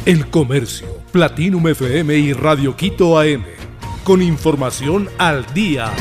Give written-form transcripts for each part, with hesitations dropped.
El Comercio, Platinum FM y Radio Quito AM. Con información al día.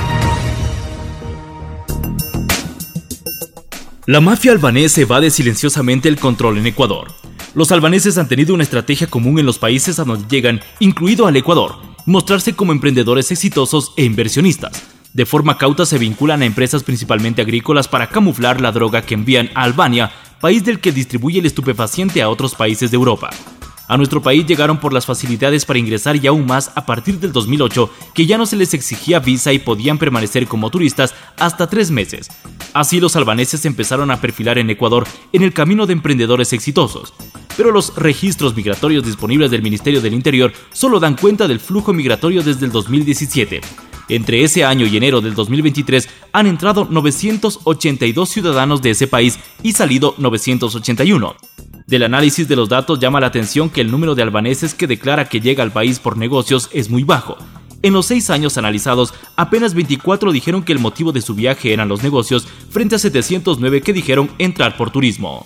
La mafia albanesa evade silenciosamente el control en Ecuador. Los albaneses han tenido una estrategia común en los países a donde llegan, incluido al Ecuador, mostrarse como emprendedores exitosos e inversionistas. De forma cauta se vinculan a empresas principalmente agrícolas para camuflar la droga que envían a Albania, país del que distribuye el estupefaciente a otros países de Europa. A nuestro país llegaron por las facilidades para ingresar y aún más a partir del 2008, que ya no se les exigía visa y podían permanecer como turistas hasta 3 meses. Así los albaneses empezaron a perfilar en Ecuador en el camino de emprendedores exitosos. Pero los registros migratorios disponibles del Ministerio del Interior solo dan cuenta del flujo migratorio desde el 2017. Entre ese año y enero del 2023 han entrado 982 ciudadanos de ese país y salido 981. Del análisis de los datos llama la atención que el número de albaneses que declara que llega al país por negocios es muy bajo. En los 6 años analizados, apenas 24 dijeron que el motivo de su viaje eran los negocios, frente a 709 que dijeron entrar por turismo.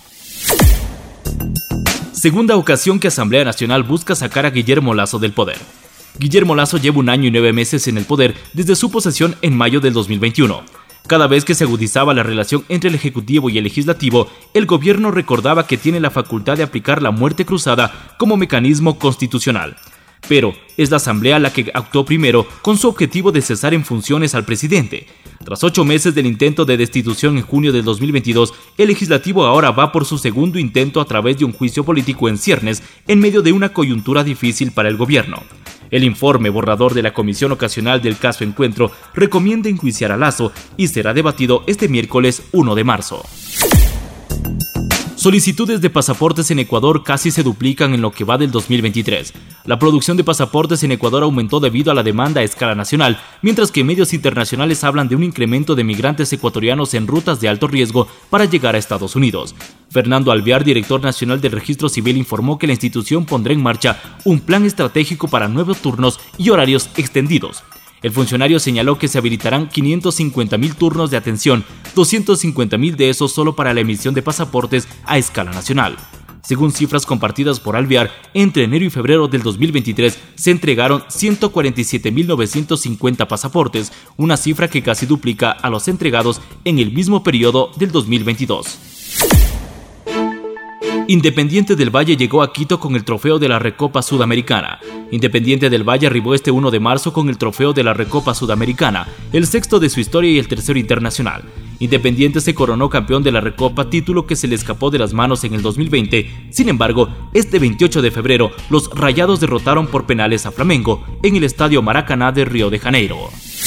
Segunda ocasión que Asamblea Nacional busca sacar a Guillermo Lasso del poder. Guillermo Lasso lleva 1 año y 9 meses en el poder desde su posesión en mayo del 2021. Cada vez que se agudizaba la relación entre el Ejecutivo y el Legislativo, el gobierno recordaba que tiene la facultad de aplicar la muerte cruzada como mecanismo constitucional. Pero es la Asamblea la que actuó primero con su objetivo de cesar en funciones al presidente. Tras 8 meses del intento de destitución en junio del 2022, el Legislativo ahora va por su segundo intento a través de un juicio político en ciernes en medio de una coyuntura difícil para el gobierno. El informe borrador de la Comisión Ocasional del Caso Encuentro recomienda enjuiciar a Lasso y será debatido este miércoles 1 de marzo. Solicitudes de pasaportes en Ecuador casi se duplican en lo que va del 2023. La producción de pasaportes en Ecuador aumentó debido a la demanda a escala nacional, mientras que medios internacionales hablan de un incremento de migrantes ecuatorianos en rutas de alto riesgo para llegar a Estados Unidos. Fernando Alvear, director nacional del Registro Civil, informó que la institución pondrá en marcha un plan estratégico para nuevos turnos y horarios extendidos. El funcionario señaló que se habilitarán 550.000 turnos de atención, 250.000 de esos solo para la emisión de pasaportes a escala nacional. Según cifras compartidas por Alvear, entre enero y febrero del 2023 se entregaron 147.950 pasaportes, una cifra que casi duplica a los entregados en el mismo periodo del 2022. Independiente del Valle llegó a Quito con el trofeo de la Recopa Sudamericana. Independiente del Valle arribó este 1 de marzo con el trofeo de la Recopa Sudamericana, el 6º de su historia y el 3º internacional. Independiente se coronó campeón de la Recopa, título que se le escapó de las manos en el 2020. Sin embargo, este 28 de febrero, los Rayados derrotaron por penales a Flamengo en el Estadio Maracaná de Río de Janeiro.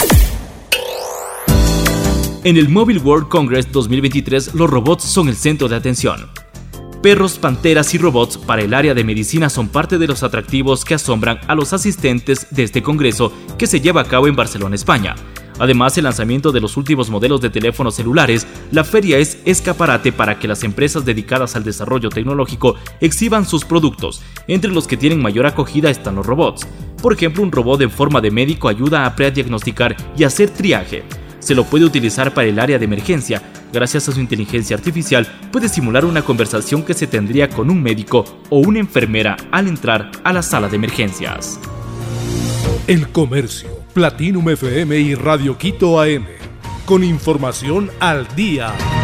En el Mobile World Congress 2023, los robots son el centro de atención. Perros, panteras y robots para el área de medicina son parte de los atractivos que asombran a los asistentes de este congreso que se lleva a cabo en Barcelona, España. Además, el lanzamiento de los últimos modelos de teléfonos celulares, la feria es escaparate para que las empresas dedicadas al desarrollo tecnológico exhiban sus productos. Entre los que tienen mayor acogida están los robots. Por ejemplo, un robot en forma de médico ayuda a prediagnosticar y hacer triaje. Se lo puede utilizar para el área de emergencia. Gracias a su inteligencia artificial, puede simular una conversación que se tendría con un médico o una enfermera al entrar a la sala de emergencias. El Comercio, Platinum FM y Radio Quito AM. Con información al día.